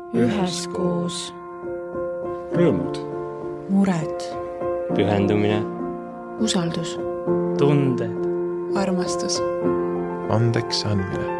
üheskoos. Rõõmud, mured, pühendumine, usaldus, tunded, armastus, andeks andmine.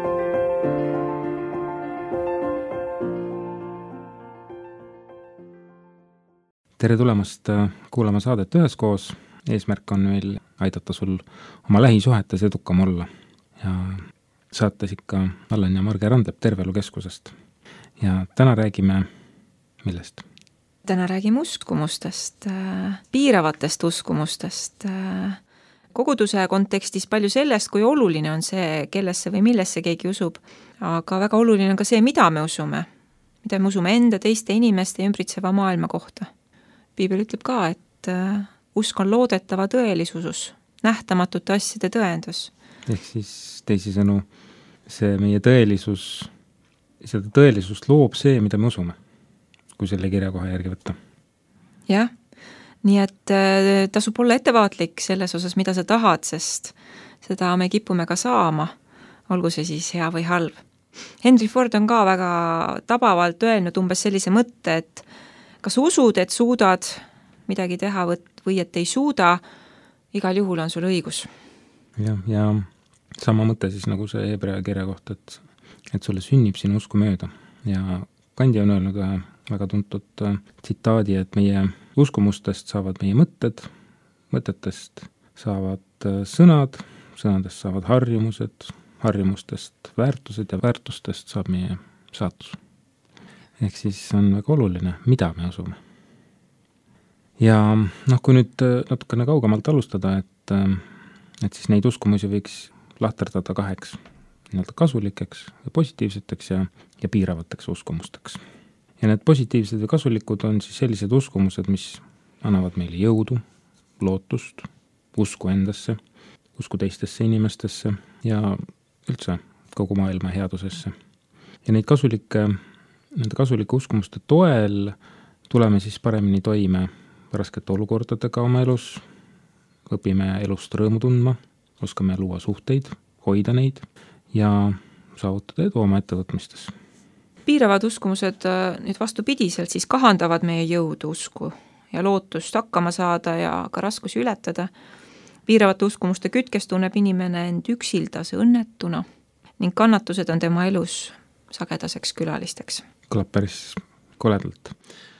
tere tulemast kuulama saadet Üheskoos. Eesmärk on meil aidata sul oma lähisuhetes edukam olla. Ja saates ikka Allen ja Marge Randep Terveelukeskusest. Ja täna räägime millest? Täna räägime uskumustest, piiravatest uskumustest, koguduse kontekstis palju sellest, kui oluline on see, kellesse või millesse keegi usub, aga väga oluline on ka see, mida me usume enda, teiste inimeste ja ümbritseva maailma kohta. Piibel ütleb ka, et usk on loodetava tõelisusus, nähtamatute asjade tõendus. Ehk siis teisisõnu, see meie tõelisus, seda tõelisust loob see, mida me usume, kui selle kirjakoha järgi võtta. Jah, nii et tasub olla ettevaatlik selles osas, mida sa tahad, sest seda me kipume ka saama, olgu see siis hea või halb. Henry Ford on ka väga tabavalt öelnud umbes sellise mõtte, et kas usud, et suudad midagi teha või et ei suuda, igal juhul on sul õigus. Ja sama mõte siis nagu see Hebrea kirja kohta, et sulle sünnib sinu usku mööda. Ja Kandi on öelnud ühe väga tuntud tsitaadi, et meie uskumustest saavad meie mõtted, mõtetest saavad sõnad, sõnadest saavad harjumused, harjumustest väärtused ja väärtustest saab meie saatus. Ehk siis on väga oluline, mida me usume. Ja kui nüüd natukene kaugemalt alustada, et siis neid uskumusi võiks lahterdada kaheks, nii-öelda kasulikeks ja positiivseteks ja piiravateks uskumusteks. Ja need positiivsed ja kasulikud on siis sellised uskumused, mis annavad meile jõudu, lootust, usku endasse, usku teistesse inimestesse ja üldse kogu maailma headusesse. Ja nende kasulike uskumuste toel tuleme siis paremini toime raskete olukordadega oma elus, õpime elust rõõmu tundma, oskame luua suhteid, hoida neid ja saavutada edu oma ettevõtmistes. Piiravad uskumused nüüd vastupidiselt siis kahandavad meie jõudu, usku ja lootust hakkama saada ja ka raskusi ületada. Piiravate uskumuste kütkes tunneb inimene end üksildase õnnetuna ning kannatused on tema elus sagedaseks külalisteks. Kõlab päris koledalt.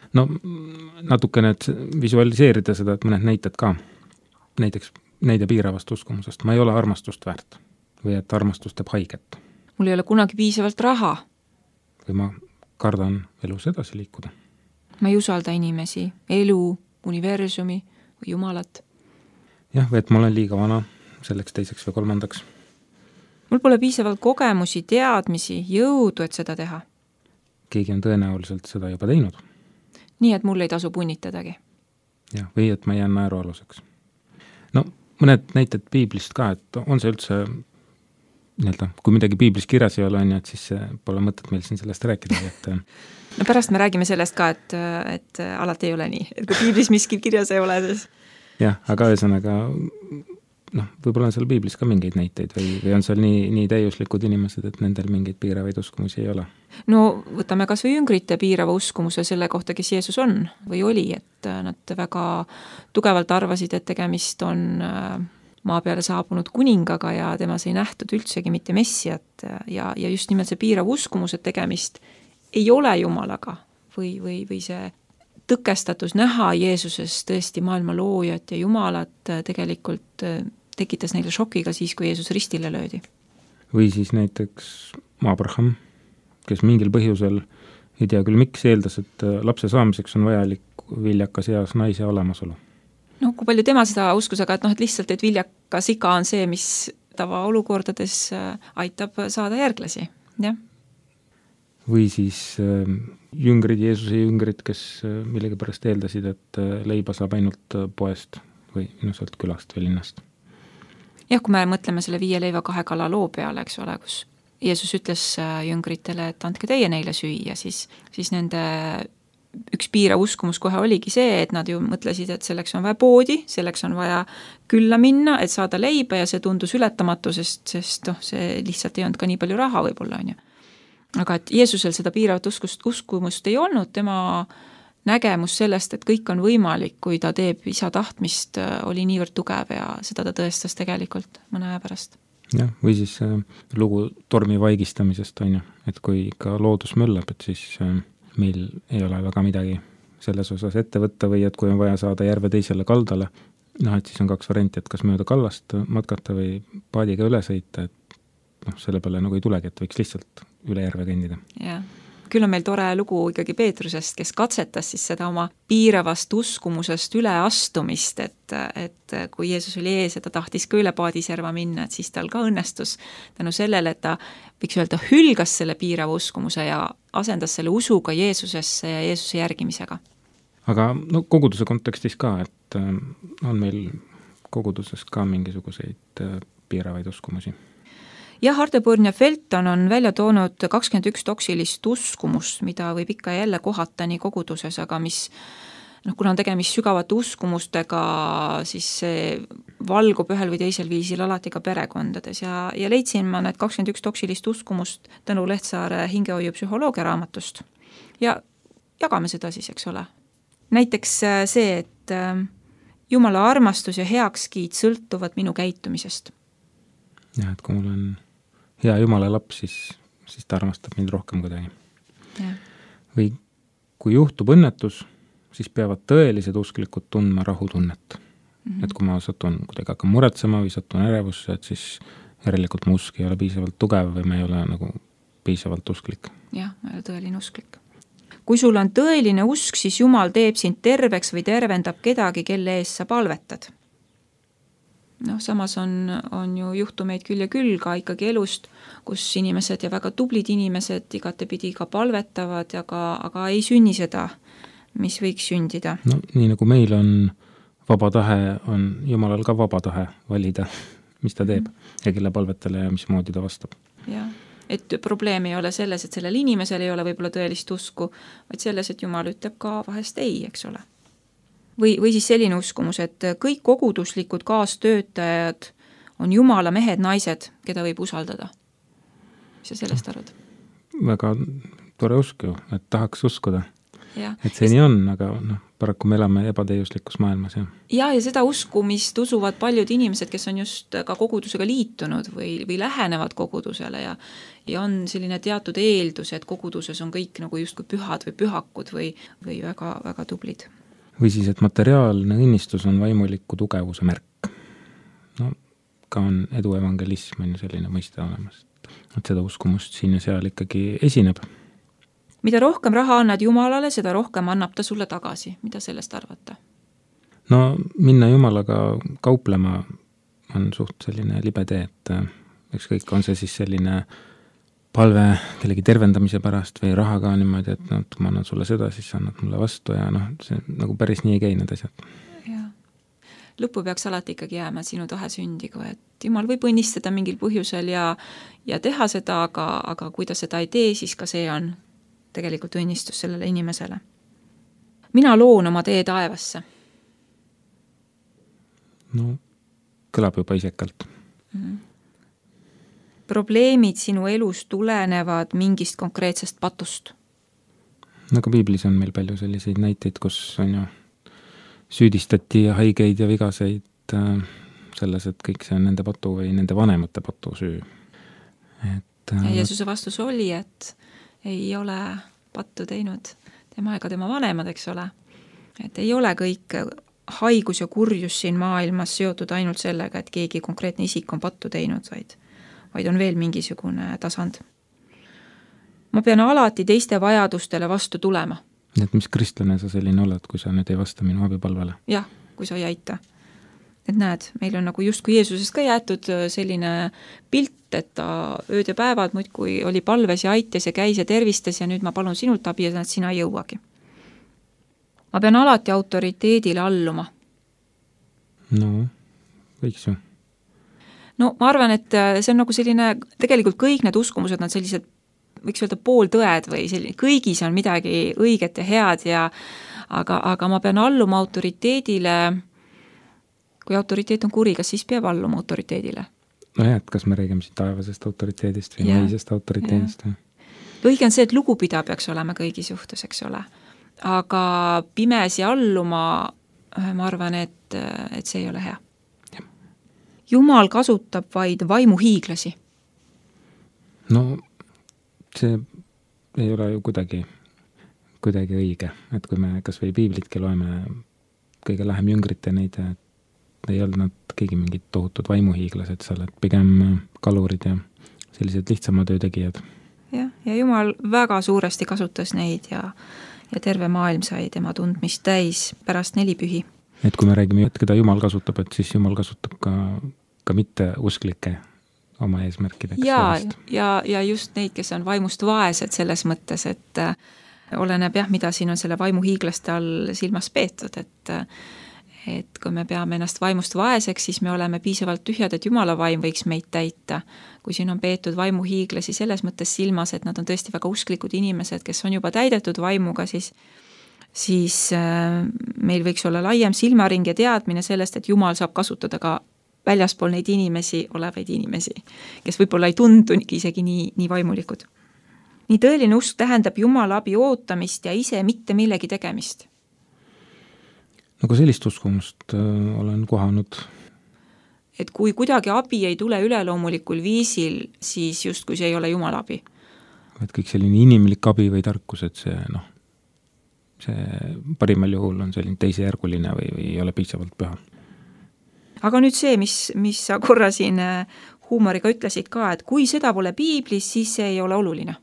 Natukene visualiseerida seda, et mõned näited ka. Näiteks näide piiravast uskumusest. Ma ei ole armastust väärt või et armastus teeb haiget. Mul ei ole kunagi piisavalt raha. Või ma kardan elus edasi liikuda. Ma ei usalda inimesi, elu, universumi või jumalat. Jah, või et ma olen liiga vana selleks teiseks või kolmandaks. Mul pole piisavalt kogemusi, teadmisi, jõudu, et seda teha. Keegi on tõenäoliselt seda juba teinud. Nii, et mul ei tasu punnitadagi. Ja, või et ma jään naerualuseks. Mõned näited piiblist ka, et on see üldse kui midagi piiblis kirjas ei ole, et siis pole mõtet meil siin sellest rääkida. Pärast me räägime sellest ka, et alati ei ole nii. Et kui piiblis miski kirjas ei ole, siis... Jah, aga ühesõnaga, võib-olla on seal piiblis ka mingeid näiteid või on seal nii täiuslikud inimesed, et nendel mingeid piiravaid uskumusi ei ole. Võtame kas või jüngrite piirava uskumuse selle kohta, kes Jeesus on või oli, et nad väga tugevalt arvasid, et tegemist on maa peale saabunud kuningaga ja temas ei nähtud üldsegi mitte messiat ja just nimelt see piirav uskumus, et tegemist ei ole Jumalaga või see tõkestatus näha Jeesuses tõesti maailma loojat ja Jumalat tegelikult tekitas neile šokiga siis, kui Jeesus ristile löödi. Või siis näiteks Abraham, kes mingil põhjusel, ei tea küll miks, eeldas, et lapse saamiseks on vajalik viljakas eas naise olemasolu. Kui palju tema seda uskus, aga et lihtsalt, et viljakas iga on see, mis tavaolukordades aitab saada järglasi. Jah. Või siis jüngrid, Jeesuse jüngrid, kes millegipärast eeldasid, et leiba saab ainult poest või sealt külast või linnast. Jah, kui me mõtleme selle 5 leiva 2 kala loo peale, eks ole, kus Jeesus ütles jüngritele, et andke teie neile süüa, siis nende üks piirav uskumus kohe oligi see, et nad ju mõtlesid, et selleks on vaja poodi, selleks on vaja külla minna, et saada leiba ja see tundus ületamatu, sest see lihtsalt ei olnud ka nii palju raha võib-olla, on ju. aga et Jeesusel seda piiravat uskumust ei olnud, tema nägemus sellest, et kõik on võimalik, kui ta teeb isa tahtmist, oli niivõrd tugev ja seda ta tõestas tegelikult mõne aja pärast. jah, või siis lugu tormi vaigistamisest on ju, et kui ikka loodus möllab, et siis meil ei ole väga midagi selles osas ette võtta või et kui on vaja saada järve teisele kaldale, noh, et siis on 2 varianti, et kas mööda kallast matkata või paadiga üle sõita, et noh, selle peale nagu ei tulegi, et võiks lihtsalt üle järve kõndida. Jah. Küll on meil tore lugu ikkagi Peetrusest, kes katsetas siis seda oma piiravast uskumusest üle astumist, et kui Jeesus oli ees ja ta tahtis ka üle paadiserva minna, et siis tal ka õnnestus tänu sellele, et ta võiks öelda, hülgas selle piirava uskumuse ja asendas selle usuga Jeesusesse ja Jeesuse järgimisega. Aga no koguduse kontekstis ka, et on meil koguduses ka mingisuguseid piiravaid uskumusi? Ja Hardeborn ja Felton on välja toonud 21 toksilist uskumust, mida võib ikka jälle kohata nii koguduses, aga mis, kuna on tegemist sügavate uskumustega, siis see valgub ühel või teisel viisil alati ka perekondades ja leidsin ma need 21 toksilist uskumust Tõnu Lehtsaare hingehoiu psühholoogia raamatust ja jagame seda siis, eks ole. Näiteks see, et Jumala armastus ja heakskiit sõltuvad minu käitumisest. Jah, et kui mul on hea Jumala laps, siis ta armastab mind rohkem kuidagi. Ja. Või kui juhtub õnnetus, siis peavad tõelised usklikud tundma rahutunnet. Et kui ma satun kuidagi hakkan muretsema või satun ärevusse, et siis järelikult mu usk ei ole piisavalt tugev või ma ei ole nagu piisavalt usklik. Jah, ma ei ole tõeline usklik. Kui sul on tõeline usk, siis Jumal teeb sind terveks või tervendab kedagi, kelle ees sa palvetad. Samas on ju juhtumeid küll ja küll ka ikkagi elust, kus inimesed ja väga tublid inimesed igatepidi ka palvetavad, aga ei sünni seda, mis võiks sündida. No nii nagu meil on vaba tahe, on Jumalal ka vaba tahe valida, mis ta teeb ja kelle palvetele ja mismoodi ta vastab. Jah, et probleem ei ole selles, et sellel inimesel ei ole võib-olla tõelist usku, vaid selles, et Jumal ütleb ka vahest ei, eks ole. Või siis selline uskumus, et kõik koguduslikud kaastöötajad on Jumala mehed, naised, keda võib usaldada. Mis sa sellest arvad? Väga tore usk ju, et tahaks uskuda. Ja. Et see nii on, aga paraku me elame ebatäiuslikus maailmas. Ja seda uskumist usuvad paljud inimesed, kes on just ka kogudusega liitunud või lähenevad kogudusele ja on selline teatud eeldus, et koguduses on kõik nagu justkui pühad või pühakud või väga, väga tublid. Või siis, et materiaalne õnnistus on vaimuliku tugevuse märk. Ka on eduevangelism on selline mõiste olemas, et seda uskumust siin ja seal ikkagi esineb. Mida rohkem raha annad Jumalale, seda rohkem annab ta sulle tagasi. Mida sellest arvata? Minna Jumalaga kauplema on suht selline libe tee, et ükskõik on see siis selline palve kellegi tervendamise pärast või rahaga niimoodi, et ma annan sulle seda, siis annad mulle vastu ja see nagu päris nii ei käi need asjad. Ja. Lõppu peaks alati ikkagi jääma sinu tahe sündigu, et Jumal võib õnnistada mingil põhjusel ja teha seda, aga kui ta seda ei tee, siis ka see on tegelikult õnnistus sellele inimesele. Mina loon oma tee taevasse. Kõlab juba isekalt. Probleemid sinu elus tulenevad mingist konkreetsest patust. Ka piiblis on meil palju selliseid näiteid, kus on ju süüdistati haigeid ja vigaseid selles, et kõik see on nende patu või nende vanemate patu süü. Ja Jeesuse vastus oli, et ei ole pattu teinud tema ega tema vanemad, eks ole. Et ei ole kõik haigus ja kurjus siin maailmas seotud ainult sellega, et keegi konkreetne isik on pattu teinud, vaid on veel mingisugune tasand. Ma pean alati teiste vajadustele vastu tulema. Et mis kristlane sa selline oled, kui sa nüüd ei vasta minu abipalvele? Jah, kui sa ei aita. Et näed, meil on nagu just kui Jeesusest ka jäetud selline pilt, et ta ööd ja päevad muidkui oli palves ja aitas ja käis ja tervistas ja nüüd ma palun sinult abi ja sina ei jõuagi. Ma pean alati autoriteedile alluma. Võiks ju. Ma arvan, et see on nagu selline, tegelikult kõik need uskumused on sellised, võiks öelda pooltõed või selline, kõigis on midagi õiget ja head aga ma pean alluma autoriteedile. Kui autoriteet on kuri, kas siis peab alluma autoriteedile? Et kas me räägime siin taevasest autoriteedist või maisest autoriteedist? õige on see, et lugupidav peaks olema kõigi suhtes, eks ole. Aga pimesi alluma, ma arvan, et see ei ole hea. Jumal kasutab vaid vaimuhiiglasi. No see ei ole ju kuidagi õige, et kui me kas või piiblitki loeme kõige lähem jüngrite neid, ei olnud nad keegi mingid tohutud vaimuhiiglased seal, et pigem kalurid ja sellised lihtsama töö tegijad. Ja Jumal väga suuresti kasutas neid ja terve maailm sai tema tundmist täis pärast 4 pühi. Et kui me räägime, et keda Jumal kasutab, et siis Jumal kasutab ka mitte usklikke oma eesmärkideks. Ja just neid, kes on vaimust vaesed selles mõttes, et oleneb mida siin on selle vaimuhiiglaste all silmas peetud, et kui me peame ennast vaimust vaeseks, siis me oleme piisavalt tühjad, et Jumala vaim võiks meid täita. Kui siin on peetud vaimuhiiglasi selles mõttes silmas, et nad on tõesti väga usklikud inimesed, kes on juba täidetud vaimuga, siis meil võiks olla laiem silmaring ja teadmine sellest, et Jumal saab kasutada ka väljaspool neid inimesi olevaid inimesi, kes võib-olla ei tundungi isegi nii vaimulikud. Nii tõeline usk tähendab Jumala abi ootamist ja ise mitte millegi tegemist. Nagu sellist uskumust olen kohanud. Et kui kuidagi abi ei tule üleloomulikul viisil, siis justkui see ei ole Jumala abi. Et kõik selline inimlik abi või tarkus, et see parimal juhul on selline teisejärguline või ei ole piisavalt püha. Aga nüüd see, mis sa korra siin huumoriga ütlesid ka, et kui seda pole piiblis, siis see ei ole oluline.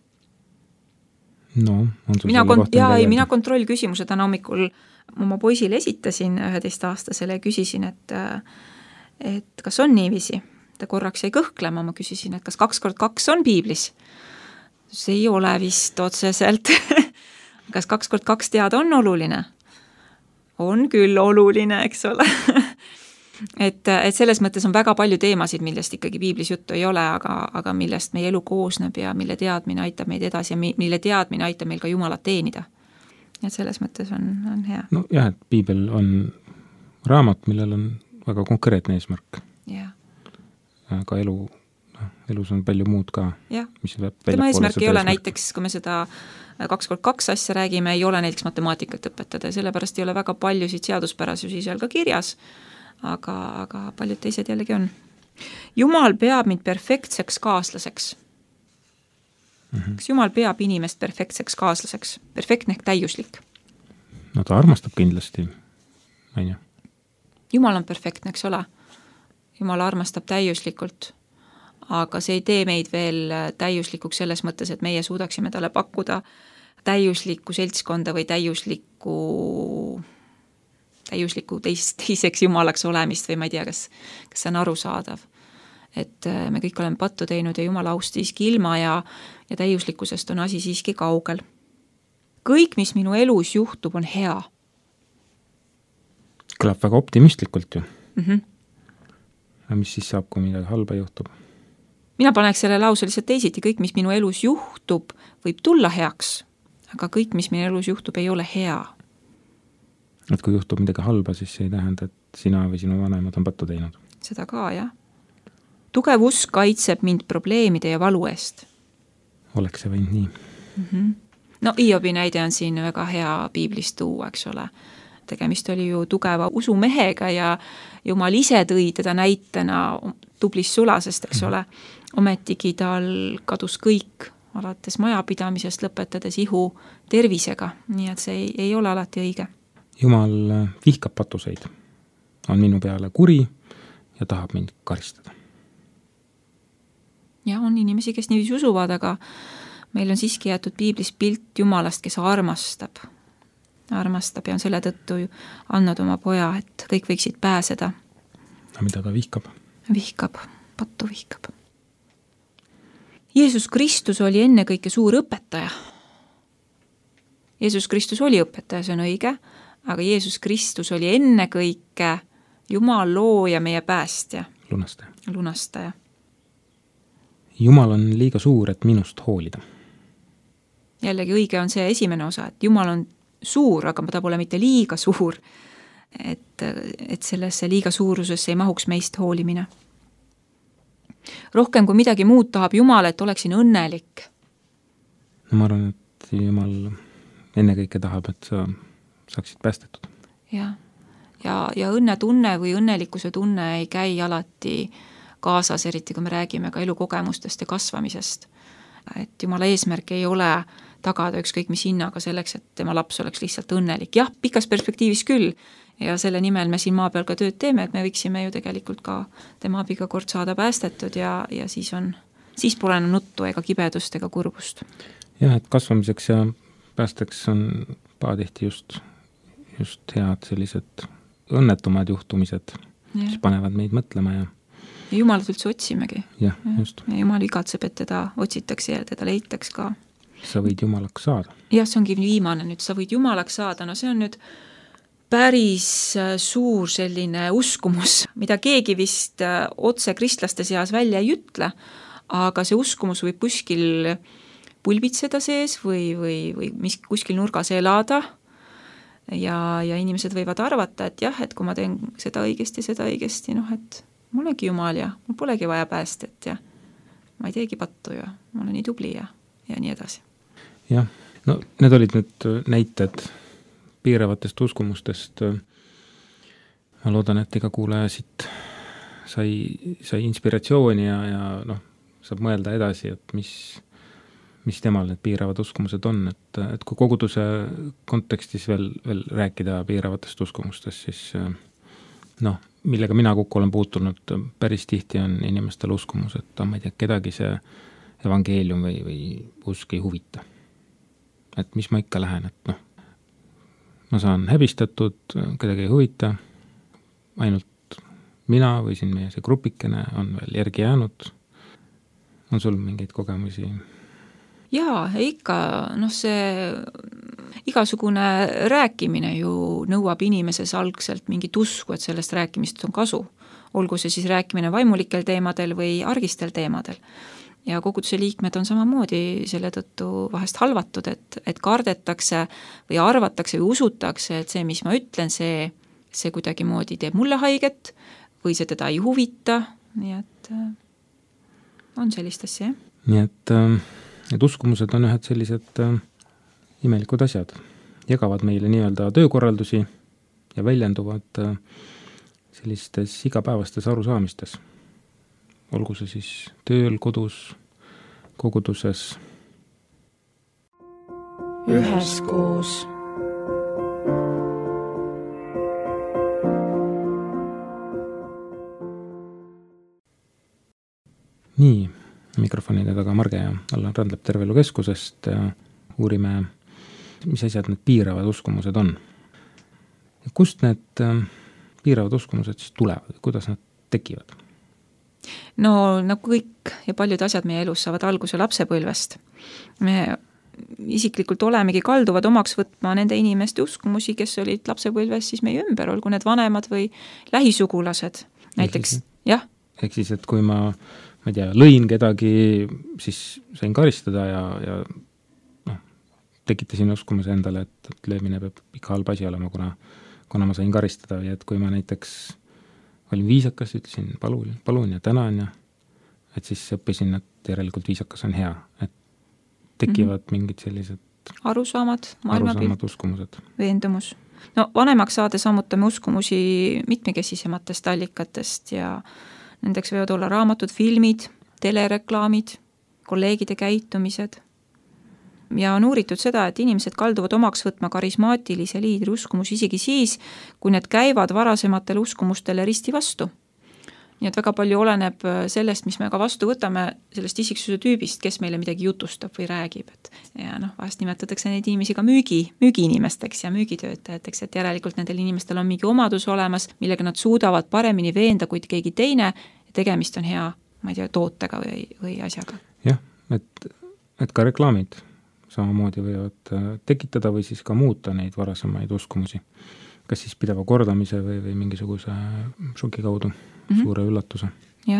No, on sul selle kohta mina kontrollküsimuse täna hommikul oma poisile esitasin 11-aastasele ja küsisin, et kas on niiviisi. Ta korraks jäi kõhklema, ma küsisin, et kas 2x2 on piiblis? See ei ole vist otseselt. Kas 2x2 teada on oluline? On küll oluline, eks ole. Et selles mõttes on väga palju teemasid, millest ikkagi piiblis juttu ei ole, aga millest meie elu koosneb ja mille teadmine aitab meid edasi ja mille teadmine aitab meil ka Jumalat teenida. Et selles mõttes on hea. No jah, et piibel on raamat, millel on väga konkreetne eesmärk. Ja. Aga elus on palju muud ka. Tema eesmärk ei ole näiteks, kui me seda 2x2 asja räägime, ei ole näiteks matemaatikat õpetada, sellepärast ei ole väga paljusid seaduspärasusi seal ka kirjas, aga paljud teised jällegi on. Jumal peab mind perfektseks kaaslaseks. Kas Jumal peab inimest perfektseks kaaslaseks? Perfektne ehk täiuslik. No ta armastab kindlasti. Jumal on perfektne, eks ole. Jumal armastab täiuslikult, aga see ei tee meid veel täiuslikuks selles mõttes, et meie suudaksime talle pakkuda täiuslikku seltskonda või täiuslikku teiseks jumalaks olemist või ma ei tea, kas see on arusaadav. Et me kõik oleme pattu teinud ja Jumala aust siiski ilma ja täiuslikkusest on asi siiski kaugel. Kõik, mis minu elus juhtub, on hea. Kõlab väga optimistlikult ju. Mis siis saab, kui midagi halba juhtub? Mina paneks selle lause lihtsalt teisiti. Kõik, mis minu elus juhtub, võib tulla heaks, aga kõik, mis minu elus juhtub, ei ole hea. Et kui juhtub midagi halba, siis see ei tähenda, et sina või sinu vanemad on pattu teinud. Seda ka, jah. Tugev usk kaitseb mind probleemide ja valu eest. Oleks see võinud nii. No Hiobi näide on siin väga hea piiblist tuua, eks ole. Tegemist oli ju tugeva usumehega ja Jumal ise tõi teda näitena tublist sulasest, eks ole. Ometigi tal kadus kõik, alates majapidamisest lõpetades ihu tervisega, nii et see ei ole alati õige. Jumal vihkab patuseid, on minu peale kuri ja tahab mind karistada. Ja on inimesi, kes niiviisi usuvad, aga meil on siiski jäetud piiblis pilt Jumalast, kes armastab ja on selle tõttu andnud oma poja, et kõik võiksid pääseda. No mida ta vihkab? Pattu vihkab. Jeesus Kristus oli ennekõike suur õpetaja. Jeesus Kristus oli õpetaja, see on õige, aga Jeesus Kristus oli ennekõike Jumal looja, meie päästja. Lunastaja. Jumal on liiga suur, et minust hoolida. Jällegi õige on see esimene osa, et Jumal on suur, aga ta pole mitte liiga suur, et sellesse liiga suurusesse ei mahuks meist hoolimine. Rohkem kui midagi muud tahab Jumal, et oleksin õnnelik. no ma arvan, et Jumal ennekõike tahab, et sa saaksid päästetud. jah, ja õnnetunne või õnnelikkuse tunne ei käi alati kaasas, eriti kui me räägime ka elukogemustest ja kasvamisest. Et Jumala eesmärk ei ole tagada ükskõik mis hinnaga selleks, et tema laps oleks lihtsalt õnnelik. Jah, pikas perspektiivis küll, ja selle nimel me siin maa peal ka tööd teeme, et me võiksime ju tegelikult ka tema abiga kord saada päästetud ja siis pole enam nuttu ega kibedust ega kurbust. Jah, et kasvamiseks ja päästeks on pahatihti just head sellised õnnetumad juhtumised, mis panevad meid mõtlema ja Jumalat üldse otsimegi. Jah, just. Ja Jumal igatseb, et teda otsitakse ja teda leitaks ka. Sa võid Jumalaks saada. Jah, see ongi viimane nüüd, sa võid Jumalaks saada, no see on nüüd päris suur selline uskumus, mida keegi vist otse kristlaste seas välja ei ütle, aga see uskumus võib kuskil pulbitseda sees või mis kuskil nurgas elada ja inimesed võivad arvata, et jah, et kui ma teen seda õigesti, noh, et mul ongi Jumal ja mul polegi vaja päästet ja ma ei teegi pattu ja ma olen nii tubli ja nii edasi. Jah, no need olid nüüd näited piiravatest uskumustest. Ma loodan, et iga kuulaja siit sai inspiratsiooni ja noh, saab mõelda edasi, et mis temal need piiravad uskumused on, et kui koguduse kontekstis veel rääkida piiravatest uskumustest, siis noh, millega mina kokku olen puutunud, päris tihti on inimestel uskumus, et ma ei tea, kedagi see evangeelium või usk ei huvita. Et mis ma ikka lähen, et noh, ma saan häbistatud, kedagi ei huvita, ainult mina või siin meie see grupikene on veel järgi jäänud. On sul mingeid kogemusi? Jaa, ikka, noh see igasugune rääkimine ju nõuab inimeses algselt mingit usku, et sellest rääkimist on kasu. Olgu see siis rääkimine vaimulikel teemadel või argistel teemadel. Ja koguduse liikmed on samamoodi selle tõttu vahest halvatud, et kardetakse või arvatakse või usutakse, et see, mis ma ütlen, see kuidagi moodi teeb mulle haiget või see teda ei huvita, nii et on sellist asja, jah. Nii et need uskumused on ühed sellised imelikud asjad. Jagavad meile nii-öelda töökorraldusi ja väljenduvad sellistes igapäevastes arusaamistes. Olgu see siis tööl, kodus, koguduses. Üheskoos. Nii, mikrofonide taga Marge ja Allan Randlep Terve Elu Keskusest ja uurime, mis asjad need piiravad uskumused on. Kust need piiravad uskumused siis tulevad, kuidas nad tekivad? No nagu kõik ja paljud asjad meie elus saavad alguse lapsepõlvest. Me isiklikult olemegi kalduvad omaks võtma nende inimeste uskumusi, kes olid lapsepõlves siis meie ümber, olgu need vanemad või lähisugulased. Näiteks, jah. Ehk siis, et kui ma ei tea, lõin kedagi, siis sain karistada ja noh, tekitasin uskumuse endale, et löömine peab ikka halb asi olema, kuna ma sain karistada või et kui ma näiteks olin viisakas, ütlesin palun ja tänan ja et siis õppisin, et järelikult viisakas on hea, et tekivad mingid sellised arusaamad, uskumused. Veendumus. No vanemaks saades sammutame uskumusi mitmekesisematest allikatest ja nendeks võivad olla raamatud, filmid, telereklaamid, kolleegide käitumised. Ja on uuritud seda, et inimesed kalduvad omaks võtma karismaatilise liidri uskumusi isegi siis, kui need käivad varasematele uskumustele risti vastu. Nii et väga palju oleneb sellest, mis me ka vastu võtame, sellest isiksuse tüübist, kes meile midagi jutustab või räägib. Ja vahest nimetatakse neid inimesi ka müügiinimesteks ja müügitöötajateks, et järelikult nendel inimestel on mingi omadus olemas, millega nad suudavad paremini veenda kui keegi teine ja tegemist on hea, ma ei tea, tootega või asjaga. Jah, et ka reklaamid samamoodi võivad tekitada või siis ka muuta neid varasemaid uskumusi. Kas siis pideva kordamise või mingisuguse šoki kaudu suure üllatuse.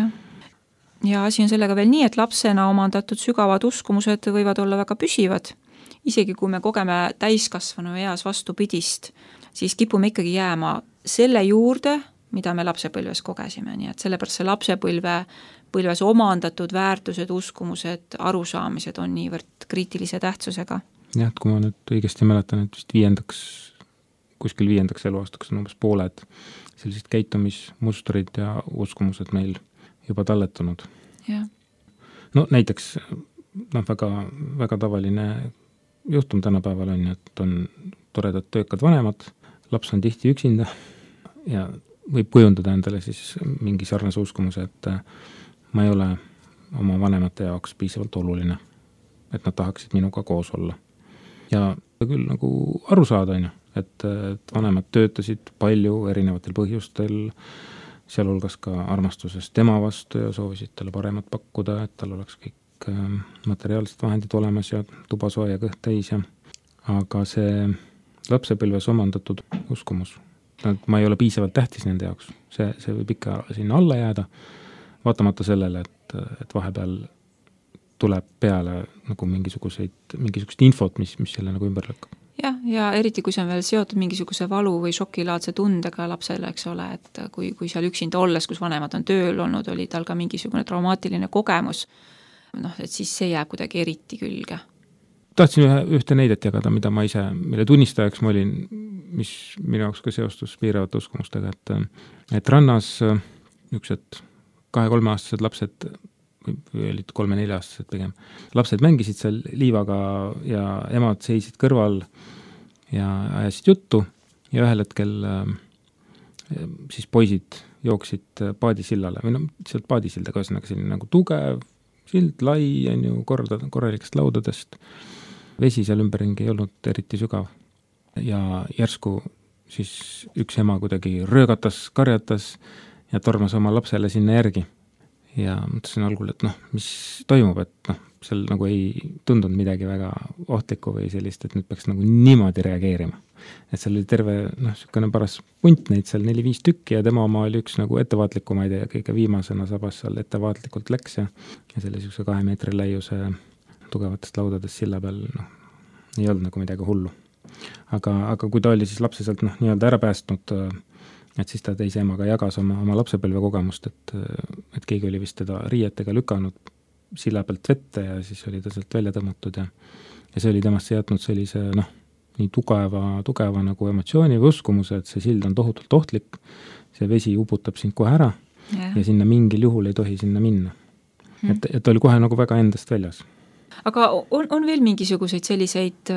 Ja asi on sellega veel nii, et lapsena omandatud sügavad uskumused võivad olla väga püsivad. Isegi kui me kogeme täiskasvanu eas vastupidist, siis kipume ikkagi jääma selle juurde, mida me lapsepõlves kogesime, nii et sellepärast see lapsepõlves omandatud väärtused, uskumused, arusaamised on niivõrd kriitilise tähtsusega. jah, et kui ma nüüd õigesti mäletan, et vist kuskil 5. eluaastaks on umbes pooled sellised käitumismustrid ja uskumused meil juba talletunud. Ja. No näiteks väga, väga tavaline juhtum tänapäeval on, et on toredad töökad vanemad, laps on tihti üksinda ja võib kujundada endale siis mingi sarnase uskumuse, et ma ei ole oma vanemate jaoks piisavalt oluline, et nad tahaksid minuga koos olla. Ja küll nagu aru saada, et vanemad töötasid palju erinevatel põhjustel, sealhulgas ka armastusest tema vastu ja soovisid talle paremat pakkuda, et tal oleks kõik materiaalsed vahendid olemas ja tuba soe ja kõht täis. Aga see lapsepõlves omandatud uskumus, ma ei ole piisavalt tähtis nende jaoks, see võib ikka sinna alla jääda, vaatamata sellele, et vahepeal tuleb peale nagu mingisugust infot, mis selle nagu ümber lükkab. Ja eriti kui see on veel seotud mingisuguse valu või šokilaadse tundega lapsele, eks ole, et kui seal üksinda olles, kus vanemad on tööl olnud, oli tal ka mingisugune traumaatiline kogemus, et siis see jääb kuidagi eriti külge. Tahtsin ühte näidet jagada, mille tunnistajaks ma olin, mis minu jaoks ka seostus piiravate uskumustega, et rannas niisugused 2-3-aastased lapsed või olid 3-4-aastased pigem. Lapsed mängisid seal liivaga ja emad seisid kõrval ja ajasid juttu ja ühel hetkel siis poisid jooksid paadisillale või sealt paadisildaga, selline nagu tugev sild, lai, korralikest laudadest. Vesi seal ümberringi ei olnud eriti sügav ja järsku siis üks ema kuidagi röögatas, karjatas ja tormas oma lapsele sinna järgi. Ja mõtlesin algul, et mis toimub, et seal nagu ei tundunud midagi väga ohtlikku või sellist, et nüüd peaks nagu niimoodi reageerima. Et seal oli terve, sükane paras punt neid seal 4-5 tükki ja tema oma oli üks nagu ettevaatlikumaid ja kõige viimasena sabas seal ettevaatlikult läks ja selle 2 meetri läiuse tugevatest laudadest silla peal ei olnud nagu midagi hullu. Aga kui ta oli siis lapse sealt nii-öelda ära päästnud, et siis ta teise emaga jagas oma lapsepõlve kogemust, et keegi oli vist teda riietega lükanud silla pealt vette ja siis oli ta sealt välja tõmmatud ja see oli temasse jätnud sellise nii tugeva nagu emotsiooni või uskumuse, et see sild on tohutult ohtlik, see vesi uputab sind kohe ära ja sinna mingil juhul ei tohi sinna minna. Et oli kohe nagu väga endast väljas. Aga on veel mingisuguseid selliseid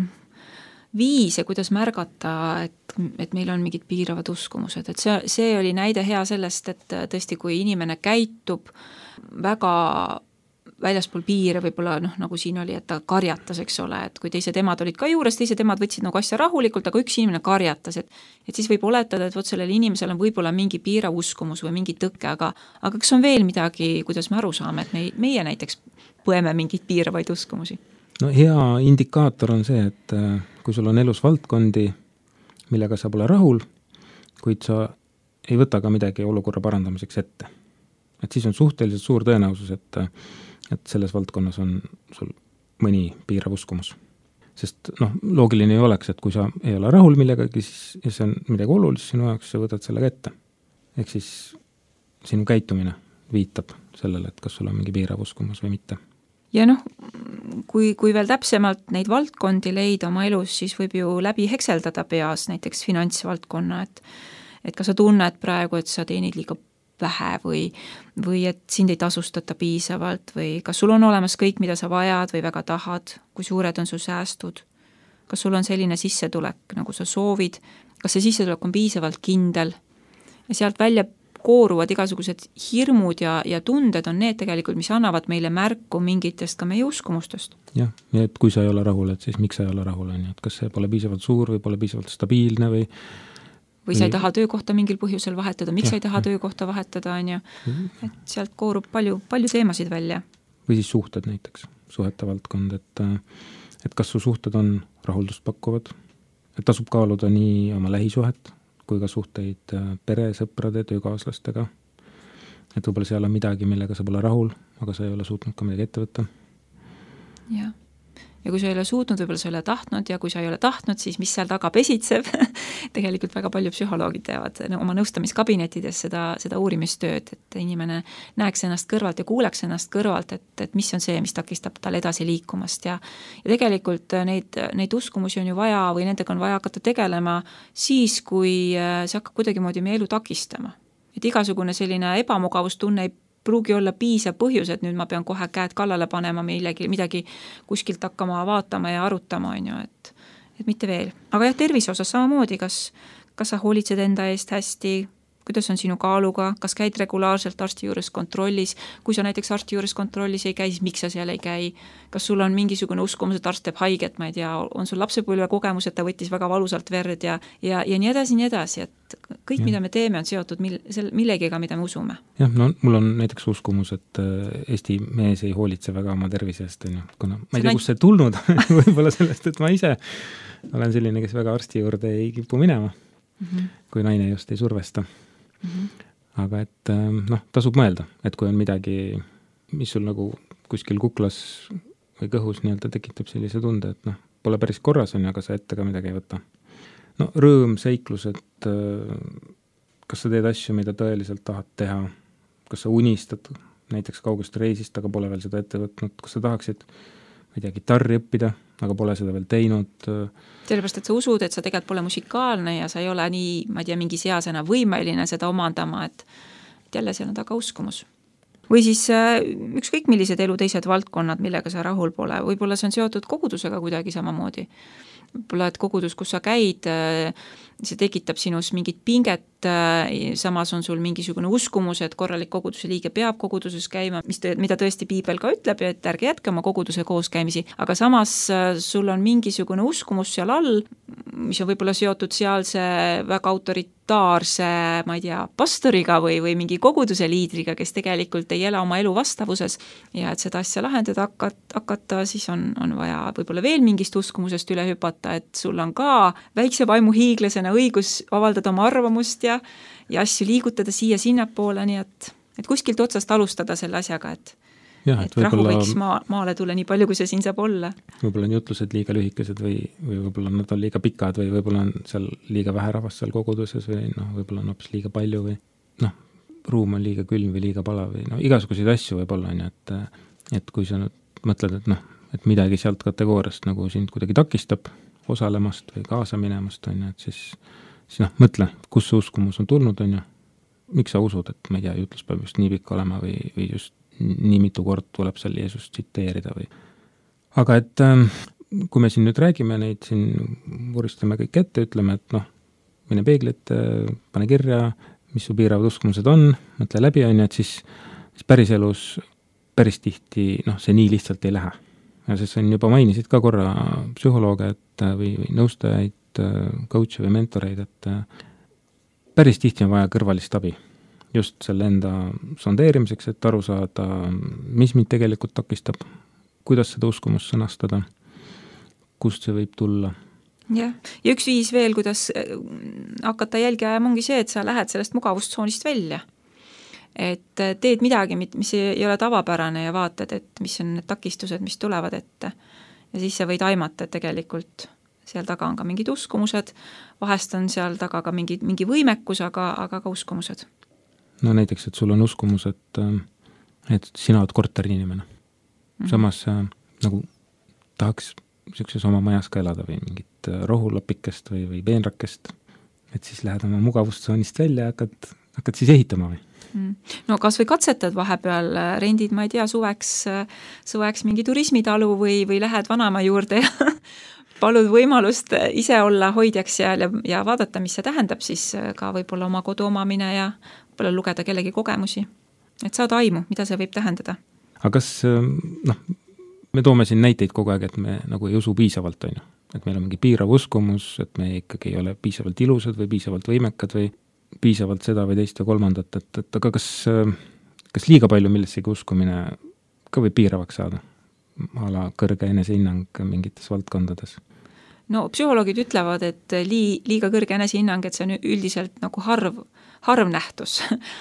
viise, kuidas märgata, et meil on mingid piiravad uskumused, et see oli näide hea sellest, et tõesti, kui inimene käitub väga väljaspool piire, võib-olla nagu siin oli, et ta karjatas, eks ole, et kui teised emad olid ka juures, teised emad võtsid nagu asja rahulikult, aga üks inimene karjatas, et siis võib oletada, et sellel inimesel on võib-olla mingi piirav uskumus või mingi tõke, aga kas on veel midagi, kuidas me aru saame, et meie näiteks põeme mingeid piiravaid uskumusi? Hea indikaator on see, et kui sul on elus valdkondi, millega sa pole rahul, kuid sa ei võta ka midagi olukorra parandamiseks ette. Et siis on suhteliselt suur tõenäosus, et selles valdkonnas on sul mõni piirav uskumus. Sest loogiline ei oleks, et kui sa ei ole rahul millegagi, siis ja see on midagi olulist sinu jaoks, sa võtad sellega ette. Ehk siis sinu käitumine viitab sellele, et kas sul on mingi piirav uskumus või mitte. Ja kui veel täpsemalt neid valdkondi leida oma elus, siis võib ju läbi hekseldada peas näiteks finantsvaldkonna, et kas sa tunned praegu, et sa teenid liiga vähe või et sind ei tasustata piisavalt või kas sul on olemas kõik, mida sa vajad või väga tahad, kui suured on su säästud, kas sul on selline sissetulek, nagu sa soovid, kas see sissetulek on piisavalt kindel ja sealt välja kooruvad igasugused hirmud ja tunded on need tegelikult, mis annavad meile märku mingitest ka meie uskumustest. Jah, ja et kui sa ei ole rahul, et siis miks sa ei ole rahul, et kas see pole piisavalt suur või pole piisavalt stabiilne või sa ei taha töökohta mingil põhjusel vahetada, miks sa ei taha töökohta vahetada, et sealt koorub palju teemasid välja. Või siis suhted näiteks, suhete valdkond, et kas su suhted on rahuldust pakkuvad, et tasub kaaluda nii oma lähisuhet, kui ka suhteid pere, sõprade, töökaaslastega. Et võib-olla seal on midagi, millega sa pole rahul, aga sa ei ole suutnud ka midagi ette võtta. Ja ja kui sa ei ole suutnud, võib-olla sa ei ole tahtnud ja kui sa ei ole tahtnud, siis mis seal taga pesitseb tegelikult väga palju psühholoogid teevad oma nõustamiskabinettides seda uurimistööd, et inimene näeks ennast kõrvalt ja kuuleks ennast kõrvalt, et mis on see, mis takistab tal edasi liikumast ja tegelikult neid uskumusi on ju vaja või nendega on vaja hakata tegelema siis, kui see hakkab kuidagimoodi meie elu takistama. Et igasugune selline ebamugavustunne ei pruugi olla piisav põhjus, et nüüd ma pean kohe käed kallale panema midagi kuskilt hakkama vaatama ja arutama, on ju, et mitte veel. Aga jah, tervise osas samamoodi, kas sa hoolitsed enda eest hästi, kuidas on sinu kaaluga, kas käid regulaarselt arsti juures kontrollis, kui sa näiteks arsti juures kontrollis ei käi, siis miks sa seal ei käi, kas sul on mingisugune uskumus, et arst teeb haiget, ma ei tea, on sul lapsepõlve kogemus, et ta võttis väga valusalt verd ja nii edasi, et kõik, mida me teeme, on seotud millegiga, mida me usume. Jah, no mul on näiteks uskumus, et Eesti mees ei hoolitse väga oma tervise eest, kuna ma ei tea, kus see tulnud, võib-olla sellest, et ma ise olen selline, kes väga arsti juurde ei kipu minema, kui naine just ei survesta. Aga et tasub mõelda, et kui on midagi, mis sul nagu kuskil kuklas või kõhus nii-öelda tekitab sellise tunde, et pole päris korras on, aga sa ette ka midagi ei võta. No rõõm, seiklus, et kas sa teed asju, mida tõeliselt tahad teha, kas sa unistad näiteks kaugest reisist, aga pole veel seda ette võtnud, kas sa tahaksid, ma ei tea, gitarri õppida, aga pole seda veel teinud. Sellepärast, et sa usud, et sa tegelikult pole musikaalne ja sa ei ole nii, ma ei tea, mingi seasena võimeline seda omandama, et jälle seal on taga uskumus. Või siis ükskõik millised elu teised valdkonnad, millega sa rahul pole, võib-olla see on seotud kogudusega kuidagi samamoodi. Võib-olla, et kogudus, kus sa käid, see tekitab sinus mingit pinget, samas on sul mingisugune uskumus, et korralik koguduse liige peab koguduses käima, mida tõesti piibel ka ütleb, et ärge jätke oma koguduse kooskäimisi, aga samas sul on mingisugune uskumus seal all, mis on võib-olla seotud sealse väga autoritaarse, ma ei tea, pastoriga või mingi koguduse liidriga, kes tegelikult ei ela oma elu vastavuses ja et seda asja lahendada hakata, siis on vaja võib-olla veel mingist uskumusest üle hüpata, et sul on ka väikse vaimu hiiglasena õigus avaldada oma arvamust ja asju liigutada siia-sinna poole, nii et kuskilt otsast alustada selle asjaga, et rahu võiks maale tulla nii palju, kui see siin saab olla. Võib-olla on jutlused liiga lühikesed või võib-olla nad on liiga pikad või võib-olla on seal liiga vähe rahvast seal koguduses või võib-olla on hoopis liiga palju või ruum on liiga külm või liiga palav või igasuguseid asju võib-olla on, et kui sa nüüd mõtled, et midagi sealt kategooriast nagu sind kuidagi takistab osalemast või kaasa minemast, on, et siis mõtle, kus see uskumus on tulnud, on ju, miks sa usud, et ma ei tea, jutlus peab just nii pikk olema või just nii mitu kord tuleb seal Jeesust tsiteerida või. Aga et kui me siin nüüd räägime neid, siin vuristame kõik ette, ütleme, et mine peeglit, pane kirja, mis su piiravad uskumused on, mõtle läbi, on, et siis päriselus päris tihti, see nii lihtsalt ei lähe. Ja sest on juba mainisid ka korra psühholooge või nõustajaid, coach'e või mentoreid, et päris tihti on vaja kõrvalist abi. Just selle enda sondeerimiseks, et aru saada, mis mind tegelikult takistab, kuidas seda uskumust sõnastada, kust see võib tulla. Ja üks viis veel, kuidas hakata jälgi ajama, ongi see, et sa lähed sellest mugavustsoonist välja. Et teed midagi, mis ei ole tavapärane ja vaatad, et mis on need takistused, mis tulevad ette. Ja siis sa võid aimata, et tegelikult seal taga on ka mingid uskumused, vahest on seal taga ka mingi võimekus, aga ka uskumused. No näiteks, et sul on uskumus, et sina oled korterinimene. Samas nagu tahaks niisuguses oma majas ka elada või mingit rohulapikest või peenrakest, et siis lähed oma mugavustsoonist välja ja hakkad siis ehitama või? No kas või katsetad vahepeal, rendid, ma ei tea, suveks mingi turismitalu või lähed vanaema juurde ja palud võimalust ise olla hoidjaks ja vaadata, mis see tähendab siis ka võib-olla oma kodu omamine ja võib-olla lugeda kellegi kogemusi, et saada aimu, mida see võib tähendada. Aga kas, me toome siin näiteid kogu aeg, et me nagu ei usu piisavalt, on ju, et meil on mingi piirav uskumus, et me ikkagi ei ole piisavalt ilusad või piisavalt võimekad või piisavalt seda või teist või kolmandat, et aga kas liiga palju millessegi uskumine ka võib piiravaks saada? Ala kõrge enesehinnang mingites valdkondades? No psühholoogid ütlevad, et liiga kõrge enesehinnang, et see on üldiselt nagu harv nähtus.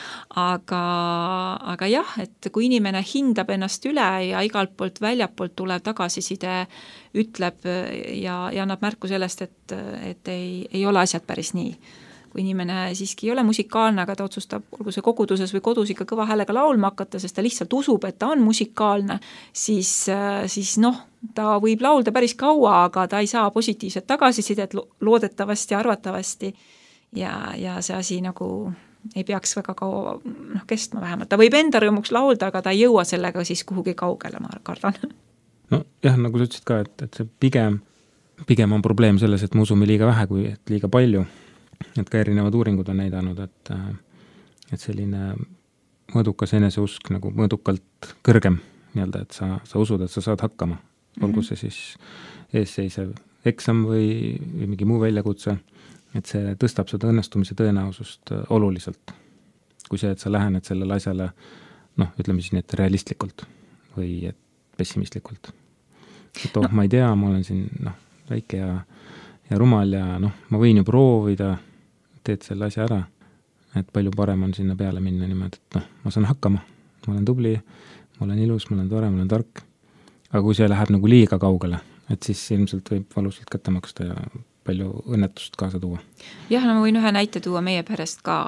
aga jah, et kui inimene hindab ennast üle ja igalt poolt väljapoolt tulev tagasiside ütleb ja annab märku sellest, et ei ole asjad päris nii. Kui inimene siiski ei ole musikaalne, aga ta otsustab, olgu see koguduses või kodus ikka kõva häälega laulma hakata, sest ta lihtsalt usub, et ta on musikaalne, siis ta võib laulda päris kaua, aga ta ei saa positiivset tagasisidet loodetavasti, arvatavasti ja see asi nagu ei peaks väga kaua kestma vähemalt. Ta võib enda rõõmuks laulda, aga ta ei jõua sellega siis kuhugi kaugele, ma kardan. No jah, nagu sa ütlesid ka, et see pigem on probleem selles, et me usume liiga vähe kui et liiga palju. Et ka erinevad uuringud on näidanud, et selline mõõdukas eneseusk nagu mõõdukalt kõrgem nii-öelda, et sa usud, et sa saad hakkama. Olgu see siis eesseisev eksam või mingi muu väljakutse, et see tõstab seda õnnestumise tõenäosust oluliselt. Kui see, et sa lähened sellele asjale, ütleme siis nii, et realistlikult või et pessimistlikult. Et ma ei tea, ma olen siin väike ja rumal ja ma võin ju proovida, teed selle asja ära, et palju parem on sinna peale minna niimoodi, et ma saan hakkama, ma olen tubli, ma olen ilus, ma olen tore, ma olen tark. Aga kui see läheb nagu liiga kaugele, et siis ilmselt võib valusalt kätte maksta ja palju õnnetust kaasa tuua. Jah, ma võin ühe näite tuua meie perest ka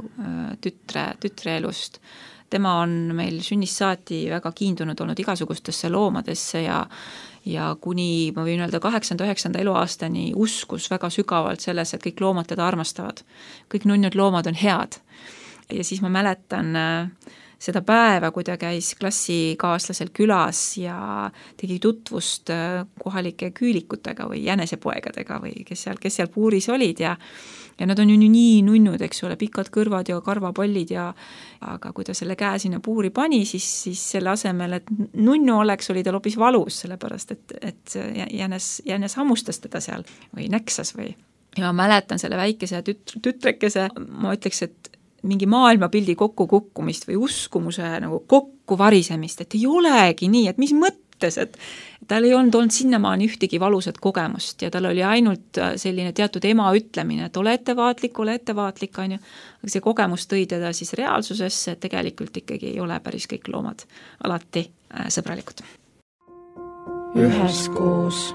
tütre elust. Tema on meil sünnist saati väga kiindunud olnud igasugustesse loomadesse ja kuni, ma võin öelda, 8-9 eluaastani uskus väga sügavalt selles, et kõik loomad teda armastavad. Kõik nunnud loomad on head. Ja siis ma mäletan seda päeva, kui ta käis klassikaaslasel külas ja tegi tutvust kohalike küülikutega või jänesepoegadega või kes seal puuris olid ja nad on ju nii nunnud, eks ole, pikad kõrvad ja karvapallid aga kui ta selle käe sinna puuri pani, siis selle asemel, et nunnu oleks, oli ta hoopis valus, sellepärast, et jänes hammustas teda seal või näksas või. Ja ma mäletan selle väikese tütrekese, ma ütleks, et mingi maailmapildi kokkukukkumist või uskumuse nagu kokkuvarisemist, et ei olegi nii, et mis mõttes, et tal ei olnud sinnamaani ühtegi valusat kogemust ja tal oli ainult selline teatud ema ütlemine, et ole ettevaatlik, on ju. Aga see kogemus tõi teda siis reaalsusesse, et tegelikult ikkagi ei ole päris kõik loomad alati sõbralikud. Üheskoos.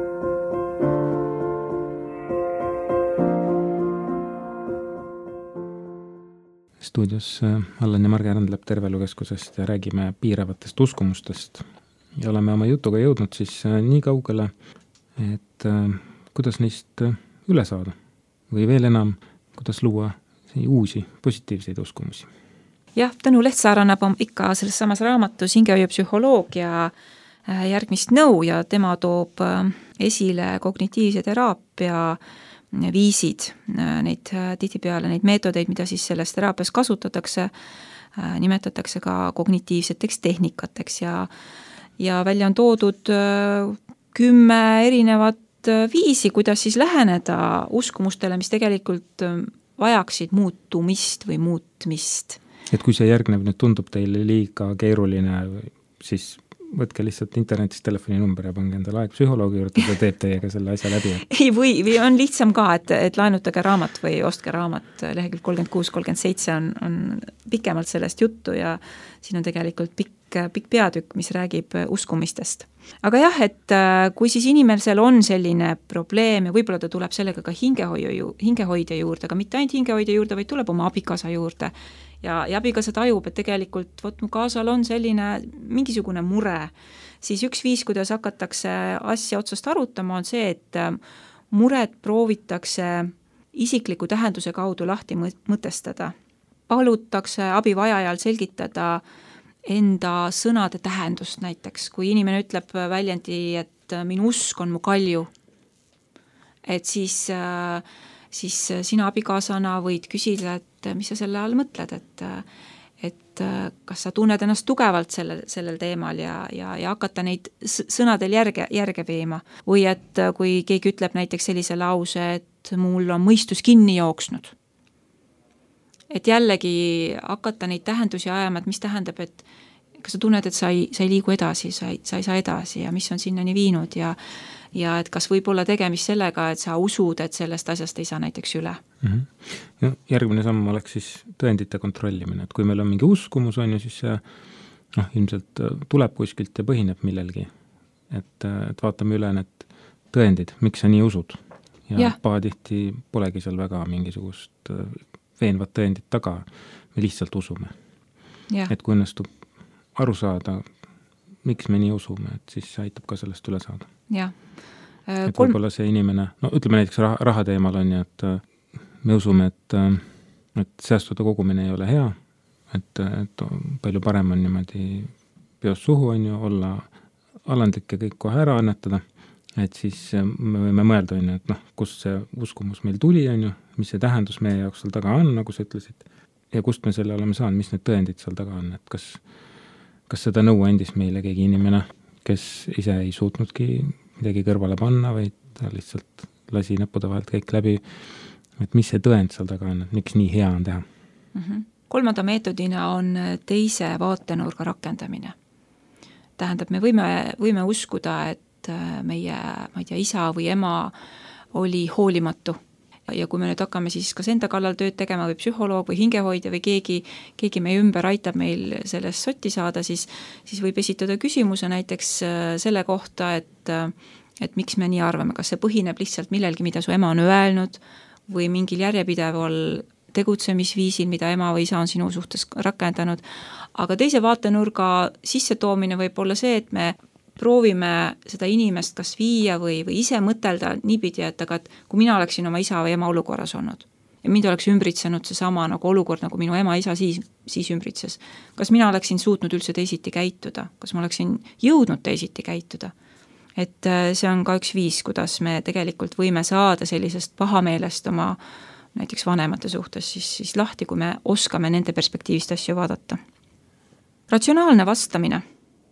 Stuudios Allan ja Marge Randlep Tervelukeskusest ja räägime piiravatest uskumustest. Ja oleme oma jutuga jõudnud siis nii kaugele, et kuidas neist üle saada või veel enam, kuidas luua uusi positiivseid uskumusi. Jah, Tõnu Lehtsaar annab ikka selles samas raamatus hingehoiupsühholoogia järgmist nõu ja tema toob esile kognitiivse teraapia viisid, tihtipeale neid meetodeid, mida siis selles teraapias kasutatakse, nimetatakse ka kognitiivseteks tehnikateks ja välja on toodud 10 erinevat viisi, kuidas siis läheneda uskumustele, mis tegelikult vajaksid muutumist või muutmist. Et kui see järgnev nüüd tundub teile liiga keeruline, siis võtke lihtsalt internetist telefoninumber ja pange endale aeg psühholoogi juurde, ta teeb teiega selle asja läbi. Ei või on lihtsam ka, et laenutage raamat või ostke raamat, lehekülg 36-37 on pikemalt sellest juttu ja siin on tegelikult pikk peatükk, mis räägib uskumistest. Aga jah, et kui siis inimesel on selline probleem ja võib-olla ta tuleb sellega ka hingehoidja juurde, aga mitte ainult hingehoidja juurde, vaid tuleb oma abikaasa juurde ja abikaasa tajub, et tegelikult mu kaasal on selline mingisugune mure, siis üks viis, kuidas hakatakse asja otsast arutama, on see, et muret proovitakse isikliku tähenduse kaudu lahti mõtestada. Palutakse abivajajal selgitada enda sõnade tähendust näiteks, kui inimene ütleb väljendi, et minu usk on mu kalju, et siis sina abikaasana võid küsida, et mis sa selle all mõtled, et kas sa tunned ennast tugevalt sellel teemal ja hakata neid sõnadel järge veema. Või et kui keegi ütleb näiteks sellise lause, et mul on mõistus kinni jooksnud. Et jällegi hakata neid tähendusi ajama, et mis tähendab, et kas sa tunned, et sa ei liigu edasi, sa ei saa edasi ja mis on sinnani viinud ja ja et kas võib olla tegemist sellega, et sa usud, et sellest asjast ei saa näiteks üle. Ja järgmine samm oleks siis tõendite kontrollimine, et kui meil on mingi uskumus, on ju, siis see ilmselt tuleb kuskilt ja põhineb millelgi. Et vaatame üle need tõendid, miks sa nii usud. Ja pahatihti polegi seal väga mingisugust veenvat tõendit taga, me lihtsalt usume. Et kui õnnestub aru saada, miks me nii usume, et siis aitab ka sellest üle saada. Et võib-olla see inimene, ütleme näiteks raha teemal on ju, et me usume, et säästude kogumine ei ole hea, et palju parem on niimoodi peos suhu on ju, olla alandlik ja kõik kohe ära annetada, et siis me võime mõelda on ju, et kust see uskumus meil tuli on ju, mis see tähendus meie jaoks seal taga on, nagu sa ütlesid, ja kust me selle oleme saanud, mis need tõendid seal taga on, et kas seda nõu andis meile keegi inimene, kes ise ei suutnudki midagi kõrvale panna, vaid ta lihtsalt lasi näppude vahelt kõik läbi, et mis see tõend seal taga on, et miks nii hea on teha. Kolmanda meetodina on teise vaatenurga rakendamine. Tähendab, me võime uskuda, et meie, ma ei tea, isa või ema oli hoolimatu. Ja kui me nüüd hakkame siis kas enda kallal tööd tegema või psühholoog või hingehoidja või keegi meie ümber aitab meil sellest sotti saada, siis võib esitada küsimuse näiteks selle kohta, et miks me nii arvame, kas see põhineb lihtsalt millelgi, mida su ema on öelnud või mingil järjepideval tegutsemisviisil, mida ema või isa on sinu suhtes rakendanud. Aga teise vaatenurga sissetoomine võib olla see, et me proovime seda inimest kas viia või ise mõtelda niipidi, et kui mina oleksin oma isa või ema olukorras olnud ja mind oleks ümbritsenud seesama nagu olukord, nagu minu ema isa siis ümbritses, kas mina oleksin suutnud üldse teisiti käituda, kas ma oleksin jõudnud teisiti käituda. Et see on ka üks viis, kuidas me tegelikult võime saada sellisest pahameelest oma näiteks vanemate suhtes siis lahti, kui me oskame nende perspektiivist asju vaadata. Ratsionaalne vastamine.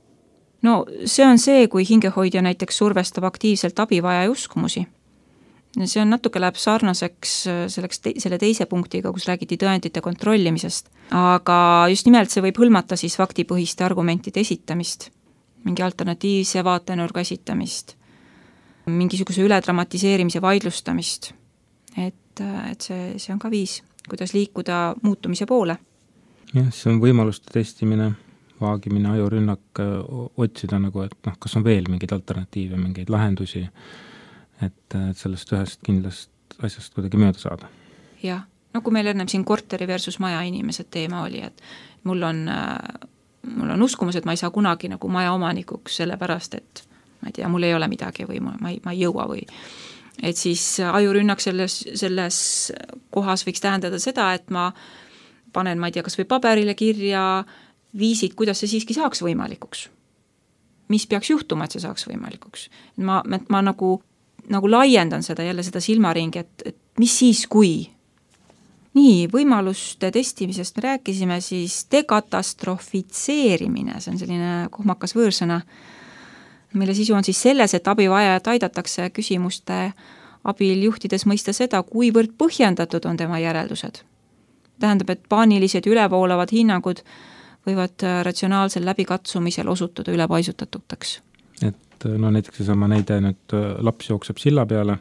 No see on see, kui hingehoidja näiteks survestab aktiivselt abivaja uskumusi. See on natuke läheb sarnaseks selle teise punktiga, kus räägiti tõendite kontrollimisest. Aga just nimelt see võib hõlmata siis faktipõhiste argumentide esitamist, mingi alternatiivse vaatenurga esitamist, mingisuguse üledramatiseerimise vaidlustamist. Et see on ka viis, kuidas liikuda muutumise poole. Jah, see on võimaluste testimine, vaagimine, ajurünnak, otsida nagu, et kas on veel mingeid alternatiive, mingeid lahendusi, et sellest ühest kindlast asjast kuidagi mööda saada. Jah, kui meil ennem siin korteri versus maja inimesed teema oli, et mul on uskumus, et ma ei saa kunagi nagu maja omanikuks sellepärast, et ma ei tea, mul ei ole midagi või ma ei jõua või et siis ajurünnak selles kohas võiks tähendada seda, et ma panen, ma ei tea, kas või paberile kirja viisid, kuidas see siiski saaks võimalikuks. Mis peaks juhtuma, et see saaks võimalikuks. Ma nagu laiendan seda silmaringi, et mis siis, kui. Nii, võimaluste testimisest me rääkisime, siis dekatastrofitseerimine, see on selline kohmakas võõrsõna, mille sisu on siis selles, et abivajajat aidatakse küsimuste abil juhtides mõista seda, kuivõrd põhjendatud on tema järeldused. Tähendab, et paanilised ülevoolavad hinnangud võivad ratsionaalsel läbikatsumisel osutuda ülepaisutatuteks. Et näiteks seesama näide, et laps jookseb silla peale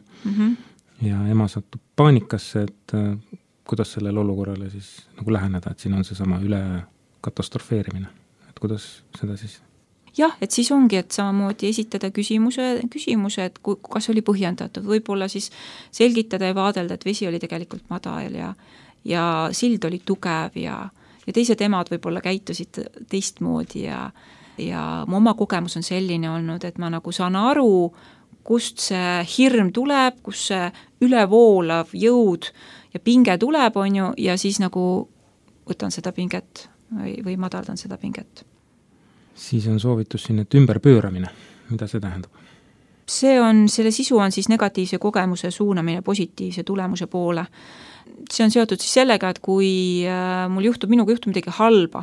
ja ema satub paanikasse, et kuidas sellele olukorrale siis nagu läheneda, et siin on seesama üle katastrofeerimine, et kuidas seda siis? Jah, et siis ongi, et samamoodi esitada küsimuse, et kas oli põhjendatud, võib-olla siis selgitada ja vaadelda, et vesi oli tegelikult madal ja sild oli tugev ja teised emad võib-olla käitusid teistmoodi ja mu oma kogemus on selline olnud, et ma nagu saan aru, kust see hirm tuleb, kus see ülevoolav jõud ja pinge tuleb, on ju, ja siis nagu võtan seda pinget või madaldan seda pinget. Siis on soovitus siin, et ümberpööramine. Mida see tähendab? Selle sisu on siis negatiivse kogemuse suunamine positiivse tulemuse poole. See on seotud siis sellega, et kui minuga juhtub midagi halba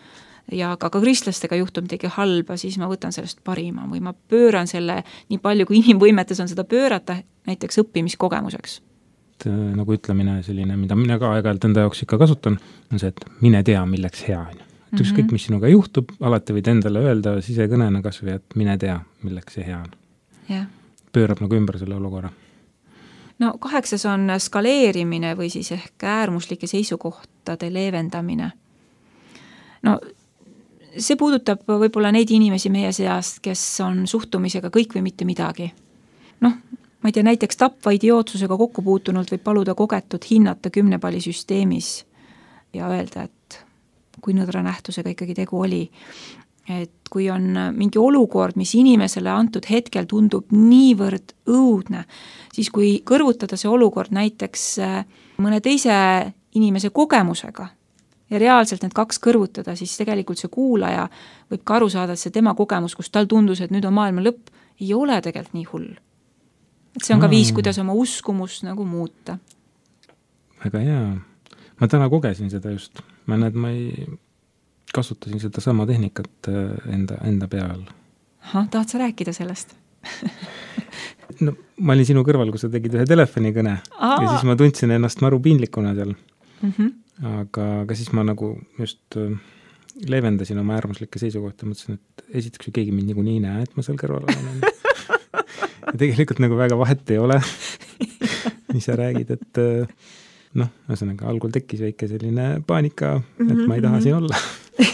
ja ka kristlastega juhtub midagi halba, siis ma võtan sellest parima või ma pööran selle nii palju, kui inimvõimetes on seda pöörata näiteks õppimiskogemuseks. Nagu ütlemine selline, mida mina ka aeg-ajalt enda jaoks ikka kasutan, on see, et mine tea, milleks hea on. Et ükskõik, mis sinuga juhtub, alati võid endale öelda sisekõnena kas või, et mine tea, milleks see hea on. Yeah. pöörab nagu ümber selle olukorra. No 8 on skaleerimine või siis ehk äärmuslike seisukohtade leevendamine. No see puudutab võib-olla neid inimesi meie seast, kes on suhtumisega kõik või mitte midagi. Noh, ma ei tea, näiteks tapva idiootsusega kokku puutunult võib paluda kogetud hinnata 10 palli süsteemis ja öelda, et kui nõdra nähtusega ikkagi tegu oli. Et kui on mingi olukord, mis inimesele antud hetkel tundub niivõrd õudne, siis kui kõrvutada see olukord näiteks mõne teise inimese kogemusega ja reaalselt need 2 kõrvutada, siis tegelikult see kuulaja võib ka aru saada, et see tema kogemus, kus tal tundus, et nüüd on maailma lõpp, ei ole tegelikult nii hull. Et see on ka viis, kuidas oma uskumus nagu muuta. Väga hea. Ma täna kogesin seda just. Ma kasutasin seda sama tehnikat enda peal. Tahad sa rääkida sellest? No, ma olin sinu kõrval, kui sa tegid ühe telefonikõne ja siis ma tundsin ennast maru piinlikuna seal. Aga siis ma nagu just leevendasin oma äärmuslikke seisukohta ja mõtlesin, et esiteks ju keegi mind niikuinii näe, et ma seal kõrval olen. Ja tegelikult nagu väga vahet ei ole, mis sa räägid, et ühesõnaga algul tekkis väike selline paanika, et ma ei taha siin olla.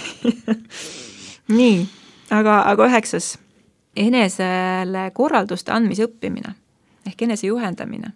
Nii, aga 9. Enesele korralduste andmise õppimine ehk enese juhendamine.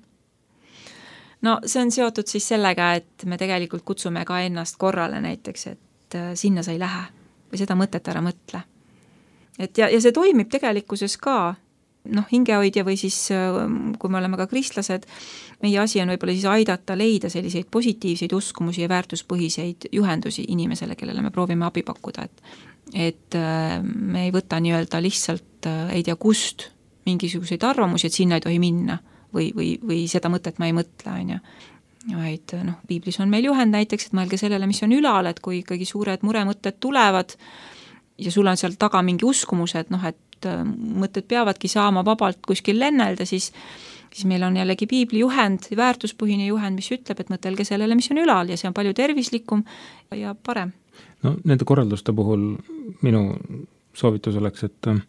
No see on seotud siis sellega, et me tegelikult kutsume ka ennast korrale näiteks, et sinna sa ei lähe või seda mõtet ära mõtle. Ja see toimib tegelikkuses ka, hingehoidja või siis, kui me oleme ka kristlased, meie asi on võib-olla siis aidata leida selliseid positiivseid uskumusi ja väärtuspõhiseid juhendusi inimesele, kellele me proovime abi pakkuda, et me ei võta nii-öelda lihtsalt, ei tea kust, mingisuguseid arvamusi, et sinna ei tohi minna või seda mõtet ma ei mõtle, on ju. Vaid piiblis on meil juhend näiteks, et mõelge sellele, mis on ülal, et kui ikkagi suured muremõtted tulevad ja sul on seal taga mingi uskumus, et mõtted peavadki saama vabalt kuskil lennelda, siis meil on jällegi piibli juhend, väärtuspõhine juhend, mis ütleb, et mõtelge sellele, mis on ülal ja see on palju tervislikum ja parem. No nende korralduste puhul minu soovitus oleks,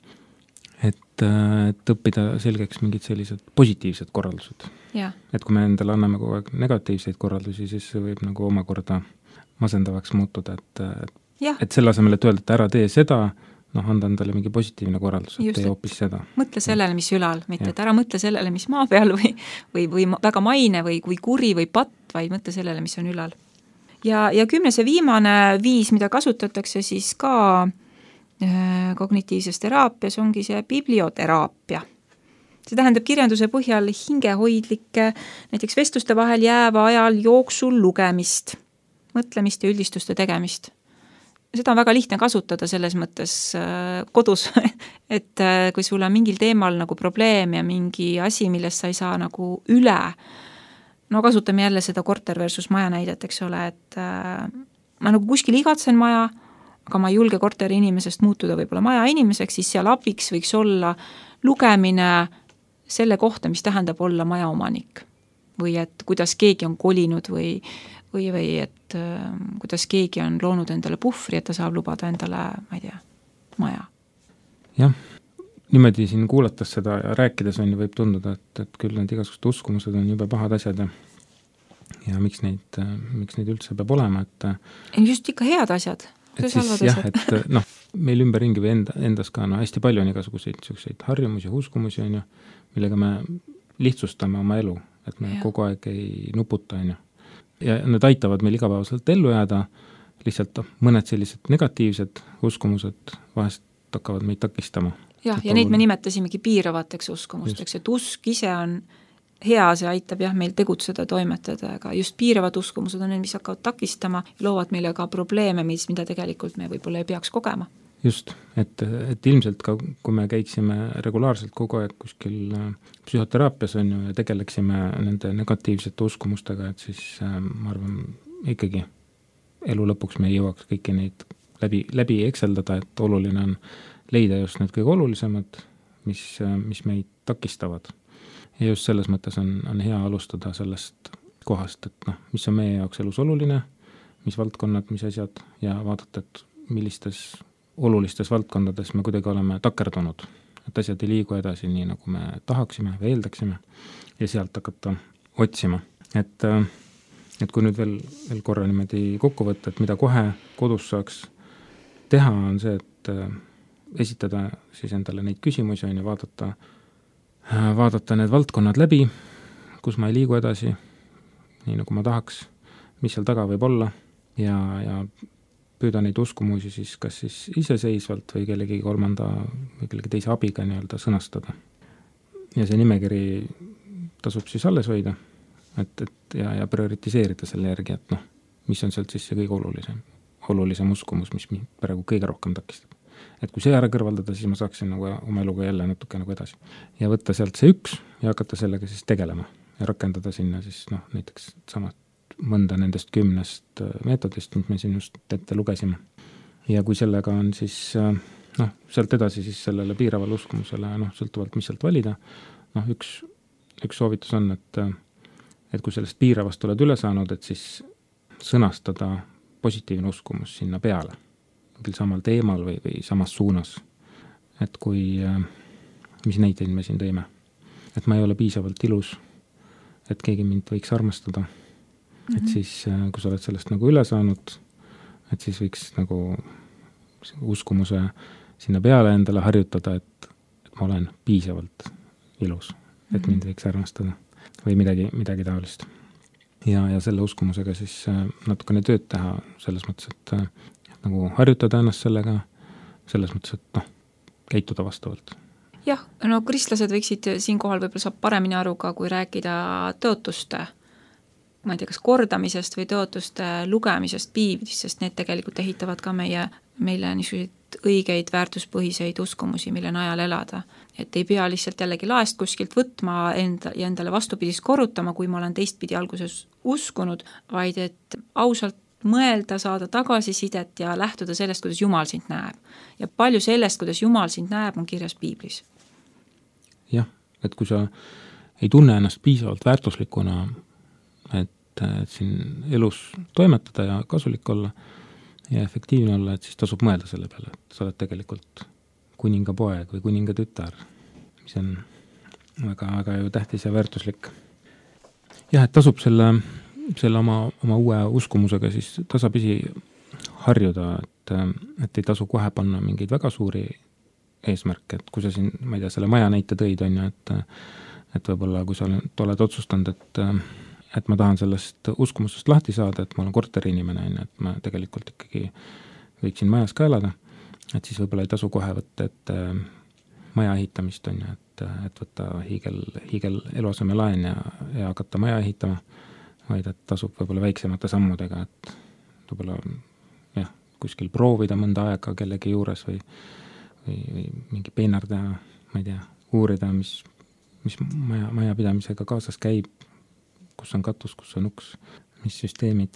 et õppida selgeks mingid sellised positiivsed korraldused. Ja. Et kui me endale anname kogu aeg negatiivseid korraldusi, siis see võib nagu omakorda masendavaks muutuda, et selle asemel, et öelda, et ära tee seda, anda endale mingi positiivne korraldus, et tee hoopis seda. Mõtle sellele, mis ülal, mitte et ära mõtle sellele, mis maa peal või väga maine või kui kuri või patt, vaid mõtle sellele, mis on ülal. Ja 10. viimane viis, mida kasutatakse siis ka kognitiivses teraapias, ongi see biblioteraapia. See tähendab kirjanduse põhjal hingehoidlikke, näiteks vestluste vahel jääva ajal jooksul lugemist, mõtlemist ja üldistuste tegemist. Seda on väga lihtne kasutada selles mõttes kodus, et kui sul on mingil teemal nagu probleem ja mingi asi, millest sa ei saa nagu üle, kasutame jälle seda korter versus maja näidet, eks ole, et ma nagu kuskil igatsen maja, aga ma ei julge korteri inimesest muutuda võib-olla maja inimeseks, siis seal abiks võiks olla lugemine selle kohta, mis tähendab olla maja omanik. Või et kuidas keegi on kolinud või et kuidas keegi on loonud endale puhvri, et ta saab lubada endale, ma ei tea, maja. Jah, niimoodi siin kuulates seda ja rääkides on võib tunduda, et küll need igasugused uskumused on juba pahad asjad ja miks neid üldse peab olema, just ikka head asjad. Meil ümberringi või endas ka hästi palju on igasuguseid harjumusi ja uskumusi, millega me lihtsustame oma elu, et me kogu aeg ei nuputa, ja need aitavad meil igapäevaselt ellu jääda, lihtsalt mõned sellised negatiivsed uskumused vahest hakkavad meid takistama. Ja neid me nimetasimegi piiravateks uskumusteks, et usk ise on hea, see aitab meil tegutseda, toimetada, aga just piiravad uskumused on need, mis hakkavad takistama ja loovad meile ka probleeme, mida tegelikult me võib-olla ei peaks kogema. Just, et ilmselt ka, kui me käiksime regulaarselt kogu aeg kuskil psühhoteraapias ja tegeleksime nende negatiivsete uskumustega, et siis ma arvan ikkagi elu lõpuks me ei jõuaks kõiki neid läbi ekseldada, et oluline on leida just need kõige olulisemad, mis meid takistavad. Ja just selles mõttes on hea alustada sellest kohast, et mis on meie jaoks elus oluline, mis valdkonnad, mis asjad ja vaadata, et millistes olulistes valdkondades me kuidagi oleme takerdunud et asjad ei liigu edasi nii, nagu me tahaksime või eeldaksime ja sealt hakata otsima. Et kui nüüd veel korra niimoodi kokku võtta, et mida kohe kodus saaks teha, on see, et esitada siis endale neid küsimusi ja vaadata need valdkonnad läbi, kus ma ei liigu edasi, nii nagu ma tahaks, mis seal taga võib olla ja püüda neid uskumusi siis kas siis iseseisvalt või kellegi kolmanda või kellegi teise abiga nii-öelda sõnastada. Ja see nimekiri tasub siis alles hoida, ja prioritiseerida selle järgi, et mis on sealt siis see kõige olulisem uskumus, mis praegu kõige rohkem takistab. Et kui see ära kõrvaldada, siis ma saaksin nagu oma eluga jälle natuke nagu edasi. Ja võtta sealt see üks ja hakata sellega siis tegelema ja rakendada sinna siis näiteks samad mõnda nendest 10 meetodist, mis me siin just ette lugesime. Ja kui sellega on siis, sealt edasi siis sellele piiravale uskumusele, sõltuvalt mis sealt valida, üks soovitus on, et kui sellest piiravast oled üle saanud, et siis sõnastada positiivne uskumus sinna peale, küll samal teemal või samas suunas. Et kui, mis näiteid me siin tõime, et ma ei ole piisavalt ilus, et keegi mind võiks armastada, et siis, kui sa oled sellest nagu üle saanud, et siis võiks nagu uskumuse sinna peale endale harjutada, et ma olen piisavalt ilus, et mind võiks armastada või midagi taolist. Ja selle uskumusega siis natukene tööd teha selles mõttes, et nagu harjutada ennast sellega, selles mõttes, et käituda vastavalt. Jah, kristlased võiksid siinkohal võib-olla saab paremini aru ka, kui rääkida tõotuste, ma ei tea, kas kordamisest või tõotuste lugemisest piiblist, sest need tegelikult ehitavad ka meile niisuguseid õigeid väärtuspõhiseid uskumusi, mille najal elada. Et ei pea lihtsalt jällegi laest kuskilt võtma ja endale vastupidist korrutama, kui ma olen teistpidi alguses uskunud, vaid et ausalt mõelda, saada tagasisidet ja lähtuda sellest, kuidas Jumal sind näeb. Ja palju sellest, kuidas Jumal sind näeb, on kirjas piiblis. Jah, et kui sa ei tunne ennast piisavalt väärtuslikuna, et siin elus toimetada ja kasulik olla ja efektiivne olla, et siis tasub mõelda selle peale, et sa oled tegelikult kuninga poeg või kuninga tütar, mis on väga ju tähtis ja väärtuslik. Jah, et tasub selle oma uue uskumusega siis tasapisi harjuda, et ei tasu kohe panna mingeid väga suuri eesmärke, et kui sa siin, ma ei tea, selle maja näite tõid, on ju, et võib-olla kui sa oled otsustanud, et ma tahan sellest uskumusest lahti saada, et ma olen korteriinimene, et ma tegelikult ikkagi võiksin majas ka elada, et siis võib-olla ei tasu kohe võtta, et maja ehitamist on ju, et võtta hiigel eluaseme laen ja hakata maja ehitama, vaid et tasub võib-olla väiksemate sammudega, et võib-olla kuskil proovida mõnda aega kellegi juures või mingi peenar teha, ma ei tea, uurida, mis majapidamisega kaasas käib, kus on katus, kus on uks, mis süsteemid.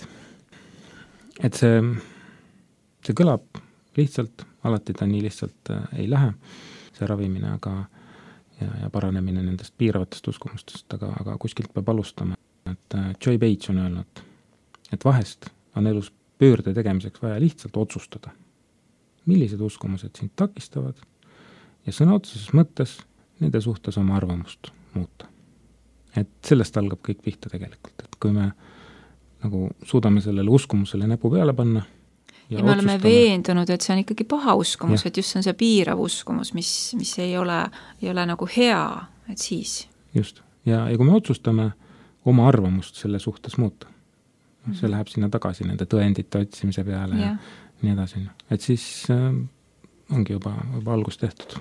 Et see kõlab lihtsalt, alati ta nii lihtsalt ei lähe, see ravimine, ja paranemine nendest piiravatest uskumustest, aga kuskilt peab alustama. Et Joy Bates on öelnud, et vahest on elus pöörde tegemiseks vaja lihtsalt otsustada, millised uskumused sind takistavad ja sõna otseses mõttes nende suhtes oma arvamust muuta. Et sellest algab kõik pihta tegelikult, et kui me nagu suudame sellele uskumusele näpu peale panna ja me oleme veendunud, et see on ikkagi paha uskumus, et just see on see piirav uskumus, mis ei ole nagu hea, et siis. Just, ja kui me otsustame oma arvamust selle suhtes muuta, see läheb sinna tagasi nende tõendite otsimise peale ja nii edasi. Et siis ongi juba algus tehtud.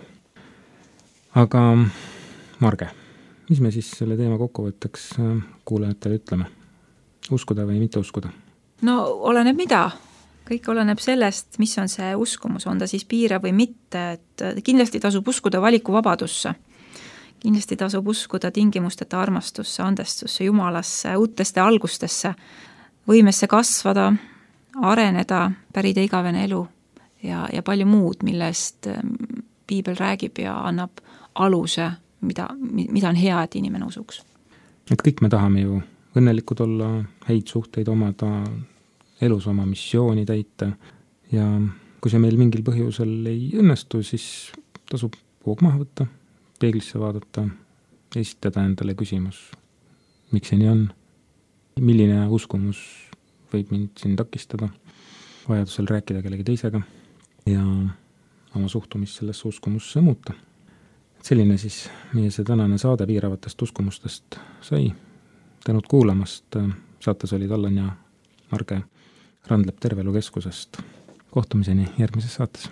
Aga Marge, mis me siis selle teema kokkuvõtteks kuulajatele ütleme? Uskuda või mitte uskuda? No oleneb mida. Kõik oleneb sellest, mis on see uskumus, on ta siis piirav või mitte, et kindlasti tasub uskuda valikuvabadusse. Kindlasti tasub uskuda tingimusteta armastusse, andestusse, Jumalasse, uuteste algustesse, võimesse kasvada, areneda, pärida igavene elu ja palju muud, millest piibel räägib ja annab aluse, mida on hea, et inimene usuks. Et kõik me tahame ju õnnelikud olla, häid suhteid omada, elus oma missiooni täita ja kui see meil mingil põhjusel ei õnnestu, siis tasub voog maha võtta, peeglisse vaadata, esitada endale küsimus, miks see nii on, milline uskumus võib mind siin takistada, vajadusel rääkida kellegi teisega ja oma suhtumist sellesse uskumusse muuta. Selline siis meie see tänane saade piiravatest uskumustest sai. Tänud kuulamast, saates olid Allan ja Marge Randlep Terve Elu Keskusest. Kohtumiseni järgmises saates.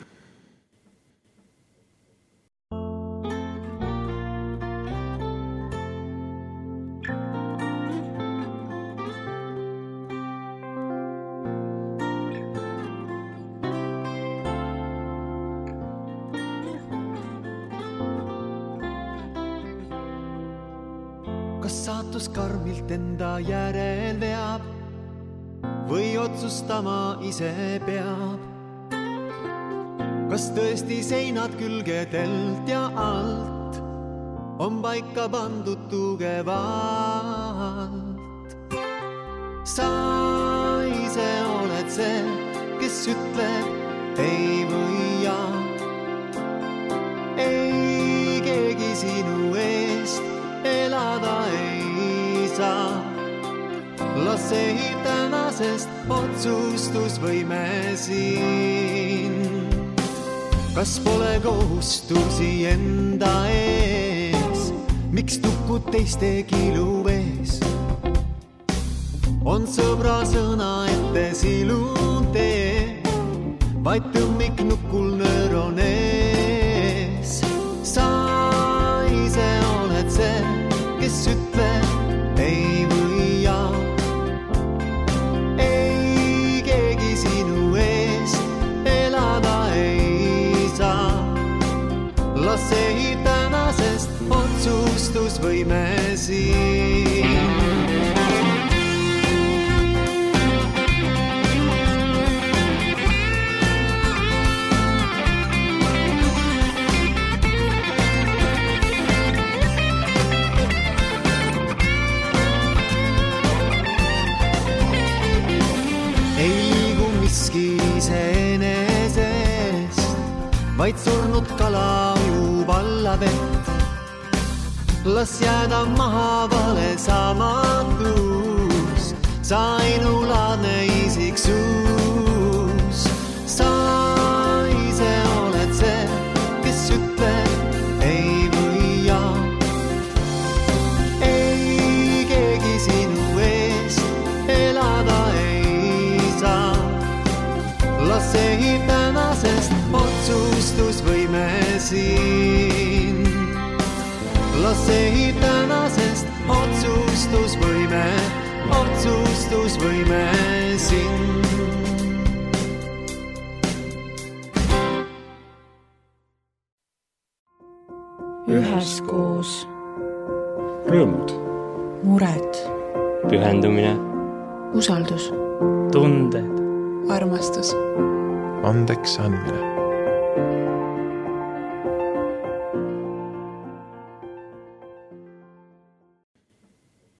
Kas saatus karmilt enda järel veab või otsustama ise peab? Kas tõesti seinad külgedelt ja alt on paika pandud tugevalt? Sa ise oled see, kes ütleb ei või jaa. Ei keegi sinu eest elada ei saa. Lase tänasest otsustusvõime siin. Kas pole kohustusi enda ees? Miks tukud teiste kilu ees? On sõbra sõna ette silutee, vaid tõmmik nukul nöör on ees. Sa ise oled see, kes ütleb ei või jaa. Ei keegi sinu eest elada ei saa. Lase tänasest otsustusvõime siin. Vaid surnud kala ujub alla vett. Las jääda maha vale samatus, sa ainulaadne isiksus. Sa ise oled see, kes ütleb ei või jaa. Ei keegi sinu eest elada ei saa. Lase tänasest otsustusvõime siin. Lase tänasest otsustusvõime siin. Üheskoos. Rõõmud. Mured. Pühendumine. Usaldus. Tunded. Armastus. Andeks andmine.